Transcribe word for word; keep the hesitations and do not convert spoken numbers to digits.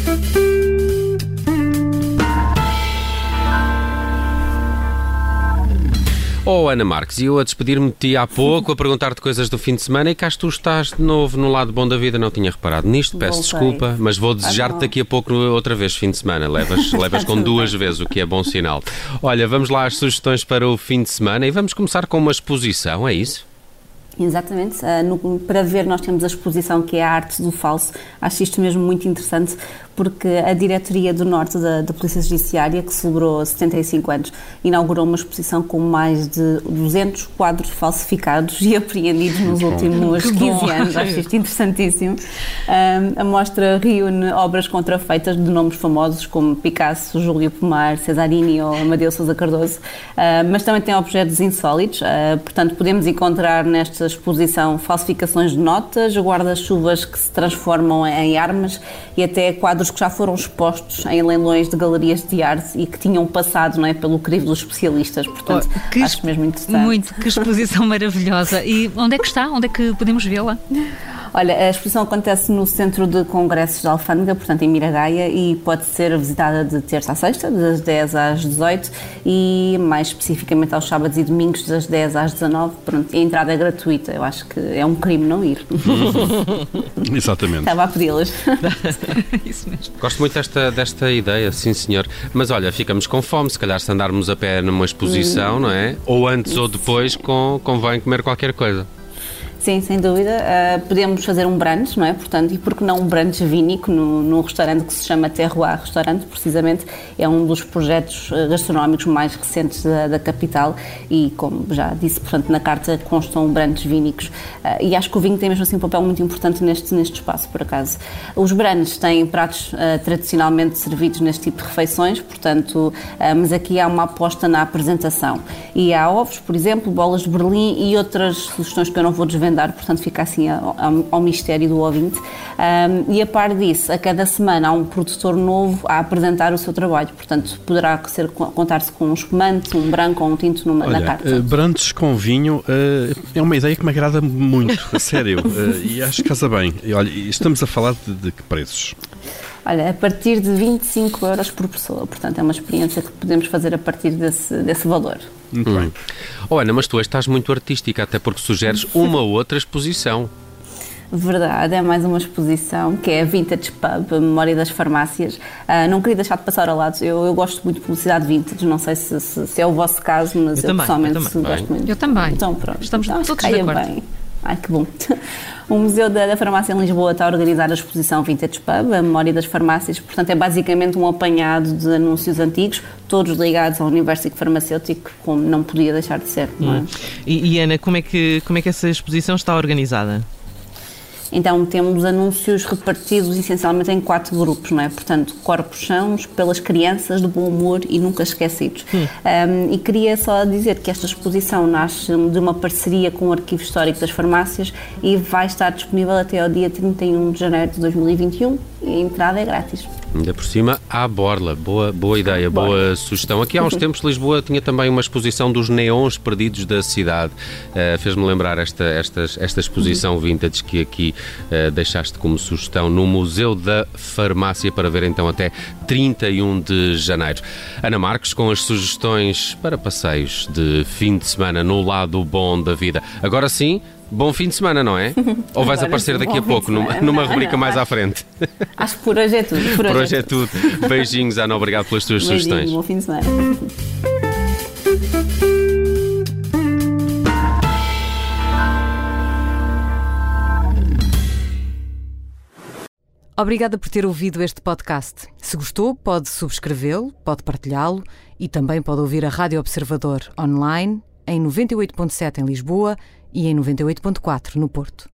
Oh, Ana Marques, e eu a despedir-me de ti há pouco, a perguntar-te coisas do fim de semana, e cá tu estás de novo no lado bom da vida. Não tinha reparado nisto, peço Voltei. desculpa, mas vou desejar-te daqui a pouco outra vez fim de semana. Levas, levas com duas vezes, o que é bom sinal. Olha, vamos lá às sugestões para o fim de semana e vamos começar com uma exposição, é isso? Exatamente. Uh, no, para ver, nós temos a exposição que é a Arte do Falso. Acho isto mesmo muito interessante, porque a Diretoria do Norte da, da Polícia Judiciária, que celebrou setenta e cinco anos, inaugurou uma exposição com mais de duzentos quadros falsificados e apreendidos nos últimos quinze anos. Acho isto interessantíssimo. Um, a mostra reúne obras contrafeitas de nomes famosos como Picasso, Júlio Pomar, Cesarini ou Amadeu Sousa Cardoso, uh, mas também tem objetos insólitos. Uh, portanto, podemos encontrar nesta exposição falsificações de notas, guarda-chuvas que se transformam em armas e até quadros que já foram expostos em leilões de galerias de arte e que tinham passado, não é, pelo crivo dos especialistas. Portanto, oh, que acho mesmo interessante. Muito, que exposição maravilhosa. E onde é que está? Onde é que podemos vê-la? Olha, a exposição acontece no Centro de Congressos de Alfândega, portanto em Miragaia, e pode ser visitada de terça a sexta, das dez às dezoito, e mais especificamente aos sábados e domingos, das dez às dezanove. Pronto, a entrada é gratuita. Eu acho que é um crime não ir. Exatamente. Estava a pedi-las. Isso mesmo. Gosto muito desta, desta ideia, sim senhor. Mas olha, ficamos com fome, se calhar se andarmos a pé numa exposição, hum. não é? Ou antes ou depois, com, convém comer qualquer coisa. Sim, sem dúvida. Uh, podemos fazer um brunch, não é? Portanto, e por que não um brunch vínico no, num restaurante que se chama Terroir Restaurante, precisamente, é um dos projetos gastronómicos mais recentes da, da capital e, como já disse, portanto, na carta constam brunches vínicos. Uh, e acho que o vinho tem mesmo assim um papel muito importante neste, neste espaço, por acaso. Os brunches têm pratos uh, tradicionalmente servidos neste tipo de refeições, portanto, uh, mas aqui há uma aposta na apresentação. E há ovos, por exemplo, bolas de Berlim e outras sugestões que eu não vou desvendar. Portanto, fica assim ao, ao mistério do ouvinte. Um, e a par disso, a cada semana há um produtor novo a apresentar o seu trabalho. Portanto, poderá ser, contar-se com um espumante, um branco ou um tinto numa, Olha, na carta. Uh, brunches com vinho uh, é uma ideia que me agrada muito, a sério. Uh, e acho que casa bem. E, olha, estamos a falar de, de que preços? Olha, a partir de vinte e cinco euros por pessoa. Portanto, é uma experiência que podemos fazer a partir desse, desse valor. Muito hum. bem. Oh, Ana, mas tu estás muito artística, até porque sugeres uma outra exposição. Verdade, é mais uma exposição que é a Vintage Pub, a memória das farmácias. Uh, não queria deixar de passar ao lado. Eu, eu gosto muito de publicidade vintage, não sei se, se, se é o vosso caso, mas eu, eu também, pessoalmente eu também. gosto muito. Eu também. Então pronto. Estamos então, todos de acordo. Bem. Ai, que bom. O Museu da, da Farmácia em Lisboa está a organizar a exposição Vintage Pub, a memória das farmácias. Portanto, é basicamente um apanhado de anúncios antigos, todos ligados ao universo farmacêutico, como não podia deixar de ser, não é? Hum. E, e Ana, como é, que, como é que essa exposição está organizada? Então temos anúncios repartidos essencialmente em quatro grupos, não é? Portanto, corpos sãos, pelas crianças, de bom humor e nunca esquecidos. Hum. Um, e queria só dizer que esta exposição nasce de uma parceria com o Arquivo Histórico das Farmácias e vai estar disponível até ao dia trinta e um de janeiro de dois mil e vinte e um e a entrada é grátis. Ainda por cima, à borla. Boa, boa ideia, boa Bora. sugestão. Aqui há uns tempos Lisboa tinha também uma exposição dos neons perdidos da cidade. Uh, fez-me lembrar esta, esta, esta exposição vintage que aqui uh, deixaste como sugestão no Museu da Farmácia para ver então até trinta e um de janeiro. Ana Marques com as sugestões para passeios de fim de semana no lado bom da vida. Agora sim, bom fim de semana, não é? Ou vais Agora aparecer sim, daqui a pouco numa, numa rubrica mais à frente? Acho que por hoje é tudo. Por hoje, por hoje é tudo. Beijinhos, Ana. Obrigado pelas tuas Beijinho, sugestões. Bom fim de semana. Obrigada por ter ouvido este podcast. Se gostou, pode subscrevê-lo, pode partilhá-lo e também pode ouvir a Rádio Observador online em noventa e oito ponto sete em Lisboa e em noventa e oito ponto quatro no Porto.